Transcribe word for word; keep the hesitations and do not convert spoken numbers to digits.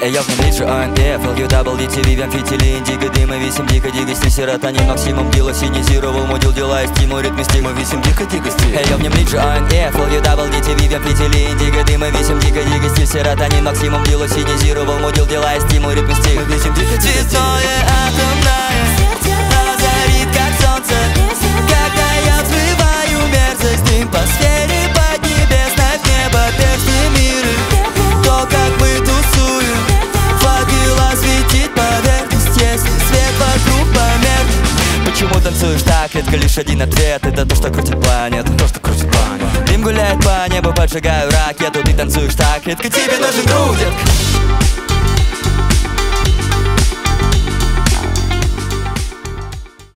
Я в нем лиджи эй эн эф, эл ю дабл ди ти ви, амфитили, индиго, дыма, висим, дико, дигости, серотонин, максимум, дила, синизировал, мудил, дела, и стимул, ритм, стимул, висим, дико, дигости. Я в нем лиджи эй эн эф, эл ю дабл ди ти ви, амфитили, индиго, дыма, висим, дико, дигости, серотонин, максимум, дила, синизировал, мудил, дела, и стимул, ритм, стимул, висим, дико, дигости. Цветное атомное озарит, как солнце, когда я взрываю мерзость, дым по сфере поднебесной, в небо перстни миры. То, как мы тусуем, факела светит поверхность, если свет вокруг померк. Почему танцуешь так редко? Лишь один ответ — это то, что крутит планету. То, что крутит планету. Дым гуляет по небу, поджигаю ракету. Ты танцуешь так редко, тебе нужен грудь, детка.